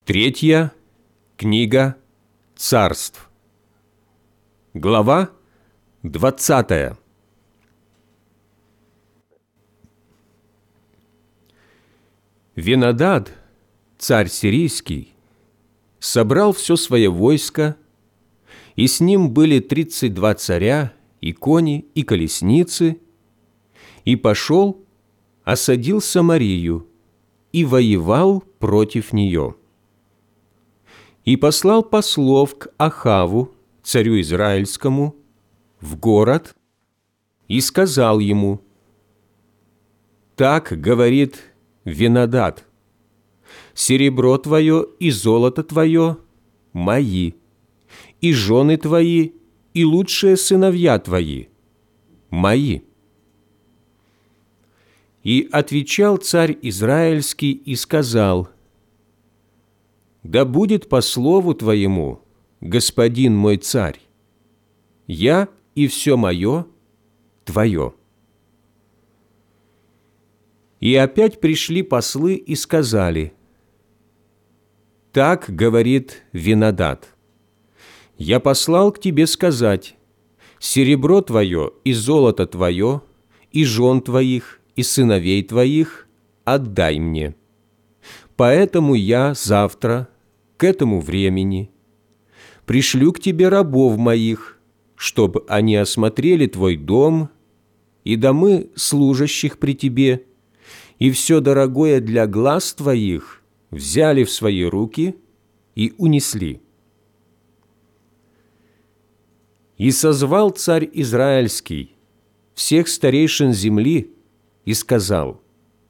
Третья книга Царств. Глава 20. Венадад, царь сирийский, собрал все свое войско, и с ним были 32 царя, и кони, и колесницы, и пошел, осадил Самарию, и воевал против нее. И послал послов к Ахаву, царю израильскому, в город, и сказал ему: «Так говорит Венадад: серебро твое и золото твое мои, и жены твои, и лучшие сыновья твои мои». И отвечал царь израильский и сказал: «Да будет по слову твоему, господин мой царь, я и все мое твое». И опять пришли послы и сказали: «Так говорит Венадад: я послал к тебе сказать: серебро твое и золото твое, и жен твоих, и сыновей твоих отдай мне. Поэтому я завтра, к этому времени, пришлю к тебе рабов моих, чтобы они осмотрели твой дом и домы служащих при тебе, и все дорогое для глаз твоих взяли в свои руки и унесли». И созвал царь израильский всех старейшин земли и сказал: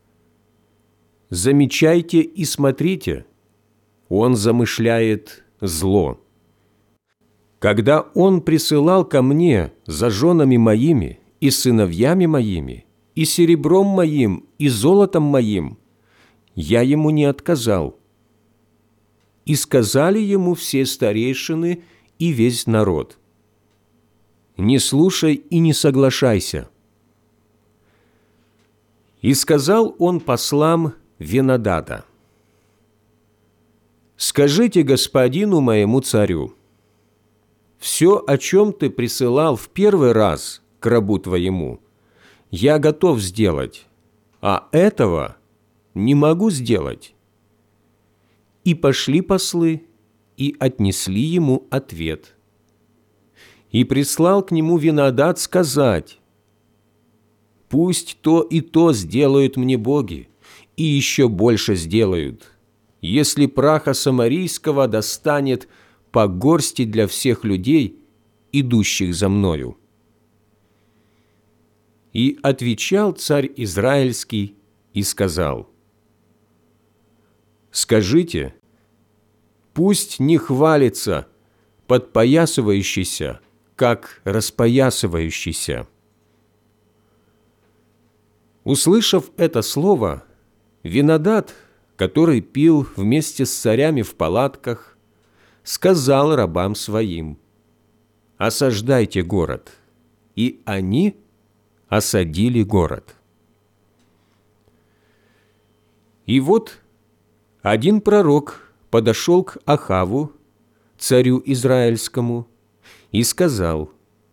«Замечайте и смотрите, он замышляет зло. Когда он присылал ко мне за женами моими и сыновьями моими, и серебром моим, и золотом моим, я ему не отказал». И сказали ему все старейшины и весь народ: «Не слушай и не соглашайся». И сказал он послам Венадада: «Скажите господину моему царю: все, о чем ты присылал в первый раз к рабу твоему, я готов сделать, а этого не могу сделать». И пошли послы и отнесли ему ответ. И прислал к нему Венадад сказать: «Пусть то и то сделают мне боги, и еще больше сделают, если праха самарийского достанет по горсти для всех людей, идущих за мною». И отвечал царь израильский и сказал: «Скажите, пусть не хвалится подпоясывающийся, как распоясывающийся». Услышав это слово, Венадад, который пил вместе с царями в палатках, сказал рабам своим: «Осаждайте город». И они осадили город. И вот один пророк подошел к Ахаву, царю израильскому, и сказал: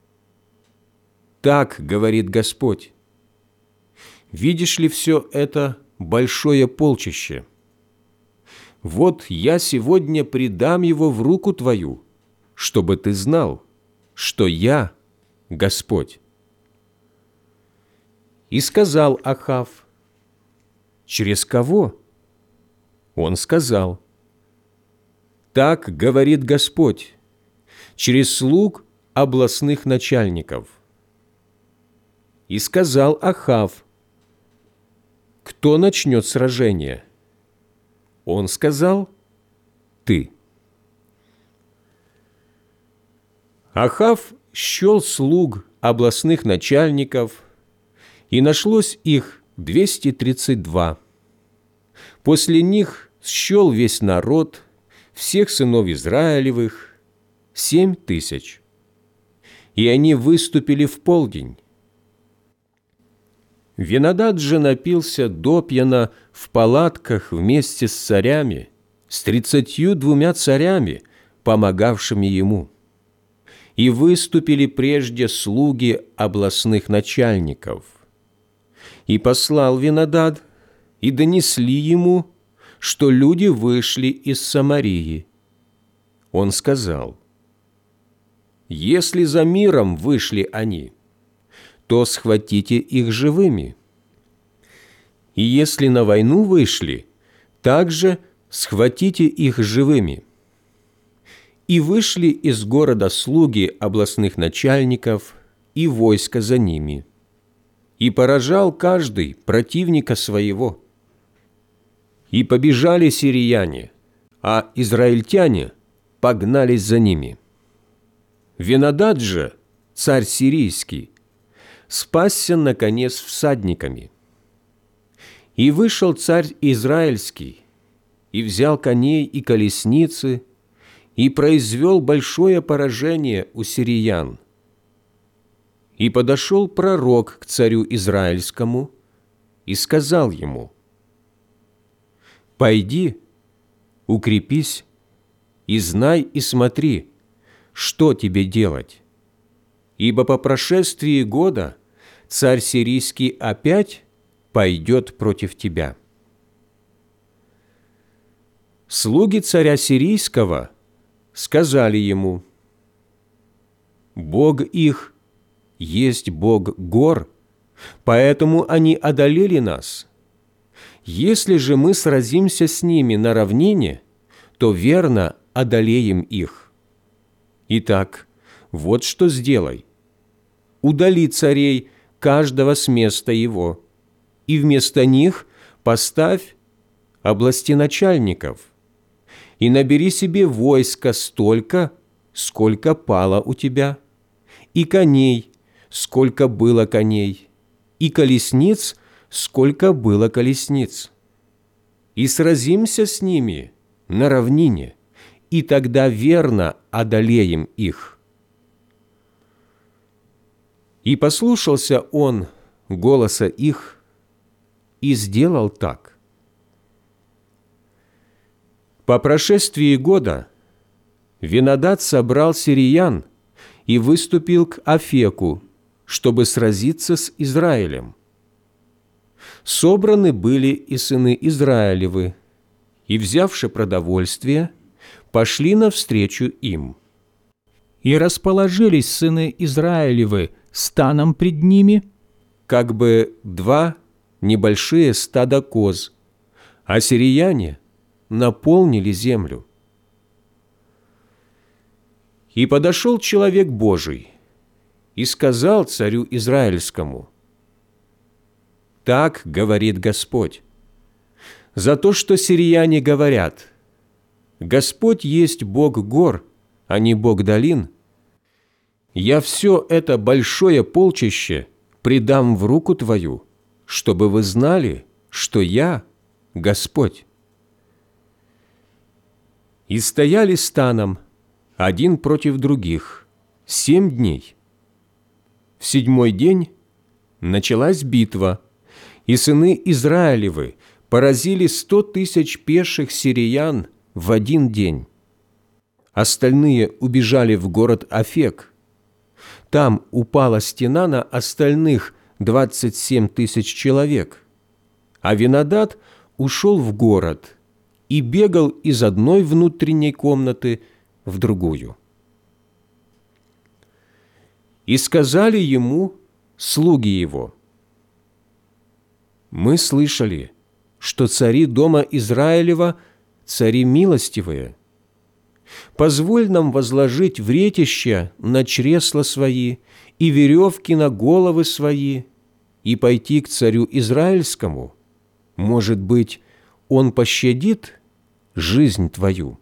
«Так говорит Господь: видишь ли все это большое полчище? Вот я сегодня предам его в руку твою, чтобы ты знал, что я Господь». И сказал Ахав: «Через кого?» Он сказал: «Так говорит Господь: через слуг областных начальников». И сказал Ахав: «Кто начнет сражение?» Он сказал: «Ты». Ахав счел слуг областных начальников, и нашлось их 232. После них счел весь народ, всех сынов Израилевых, 7000. И они выступили в полдень. Венадад же напился допьяна в палатках вместе с царями с 32 царями, помогавшими ему. И выступили прежде слуги областных начальников. И послал Винадад, и донесли ему, что люди вышли из Самарии. Он сказал: «Если за миром вышли они, то схватите их живыми. И если на войну вышли, также схватите их живыми». И вышли из города слуги областных начальников и войско за ними. И поражал каждый противника своего. И побежали сирияне, а израильтяне погнались за ними. Винадад же, царь сирийский, спасся наконец всадниками. И вышел царь израильский, и взял коней и колесницы, и произвел большое поражение у сириян. И подошел пророк к царю израильскому и сказал ему: «Пойди, укрепись, и знай и смотри, что тебе делать, ибо по прошествии года царь сирийский опять пойдет против тебя». Слуги царя сирийского сказали ему: «Бог их есть Бог гор, поэтому они одолели нас. Если же мы сразимся с ними на равнине, то верно одолеем их. Итак, вот что сделай: удали царей каждого с места его, и вместо них поставь областеначальников, и набери себе войско столько, сколько пало у тебя, и коней, сколько было коней, и колесниц, сколько было колесниц. И сразимся с ними на равнине, и тогда верно одолеем их». И послушался он голоса их и сделал так. По прошествии года Винадад собрал сириян и выступил к Афеку, чтобы сразиться с Израилем. Собраны были и сыны Израилевы, и, взявши продовольствие, пошли навстречу им. И расположились сыны Израилевы станом пред ними, как бы 2 небольшие стада коз, а сирияне наполнили землю. И подошел человек Божий и сказал царю израильскому: «Так говорит Господь, за то, что сирияне говорят: Господь есть Бог гор, а не Бог долин, я все это большое полчище предам в руку твою, чтобы вы знали, что я Господь». И стояли станом, один против других, 7 дней. В 7-й день началась битва, и сыны Израилевы поразили 100 000 пеших сириян в 1 день. Остальные убежали в город Афек. Там упала стена на остальных 27 000 человек, а Винадад ушел в город и бегал из одной внутренней комнаты в другую. И сказали ему слуги его: «Мы слышали, что цари дома Израилева цари милостивые. Позволь нам возложить вретища на чресла свои и веревки на головы свои и пойти к царю израильскому. Может быть, он пощадит жизнь твою».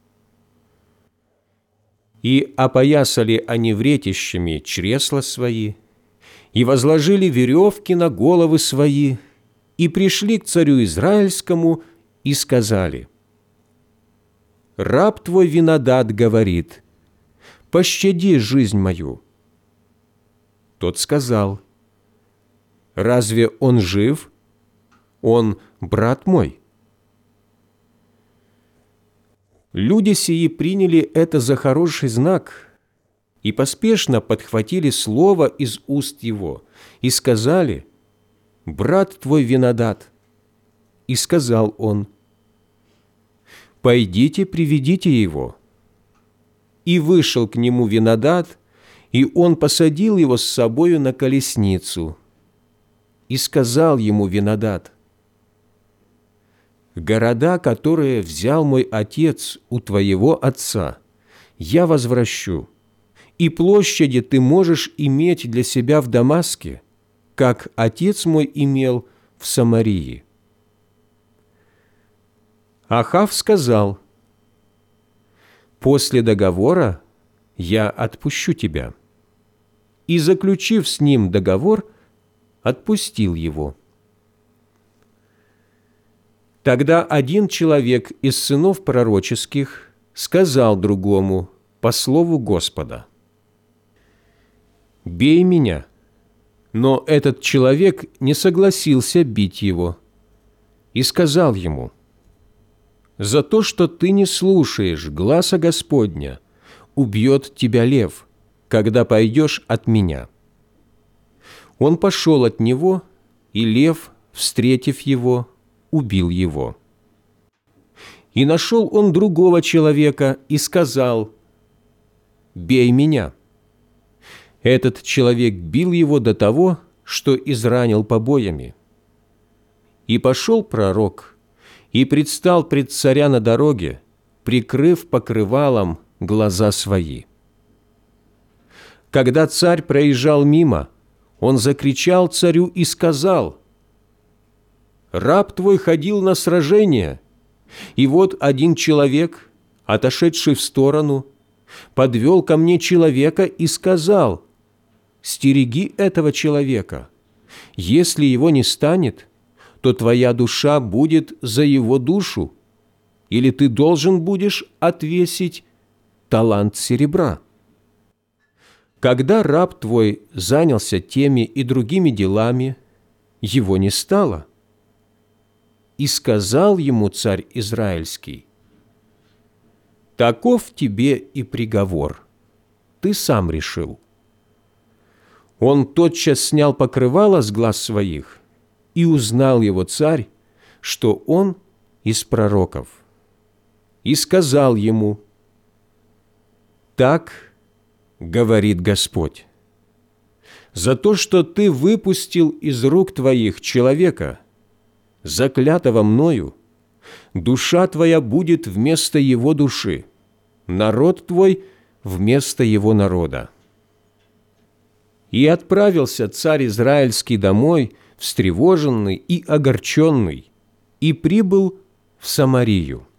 И опоясали они вретищами чресла свои, и возложили веревки на головы свои, и пришли к царю израильскому и сказали: «Раб твой Винадад говорит: пощади жизнь мою». Тот сказал: «Разве он жив? Он брат мой». Люди сии приняли это за хороший знак и поспешно подхватили слово из уст его и сказали: «Брат твой Винодат». И сказал он: «Пойдите, приведите его». И вышел к нему Винодат, и он посадил его с собою на колесницу. И сказал ему Винодат: «Города, которые взял мой отец у твоего отца, я возвращу, и площади ты можешь иметь для себя в Дамаске, как отец мой имел в Самарии». Ахав сказал: «После договора я отпущу тебя». И, заключив с ним договор, отпустил его. Тогда один человек из сынов пророческих сказал другому по слову Господа: «Бей меня». Но этот человек не согласился бить его и сказал ему: «За то, что ты не слушаешь гласа Господня, убьет тебя лев, когда пойдешь от меня». Он пошел от него, и лев, встретив его, убил его. И нашел он другого человека и сказал: «Бей меня». Этот человек бил его до того, что изранил побоями. И пошел пророк, и предстал пред царя на дороге, прикрыв покрывалом глаза свои. Когда царь проезжал мимо, он закричал царю и сказал: «Раб твой ходил на сражение, и вот один человек, отошедший в сторону, подвел ко мне человека и сказал: стереги этого человека. Если его не станет, то твоя душа будет за его душу, или ты должен будешь отвесить талант серебра». Когда раб твой занялся теми и другими делами, его не стало. И сказал ему царь Израильский: «Таков тебе и приговор, ты сам решил». Он тотчас снял покрывало с глаз своих, и узнал его царь, что он из пророков. И сказал ему: «Так говорит Господь: за то, что ты выпустил из рук твоих человека, заклятого мною, душа твоя будет вместо его души, народ твой вместо его народа». И отправился царь Израильский домой, встревоженный и огорченный, и прибыл в Самарию.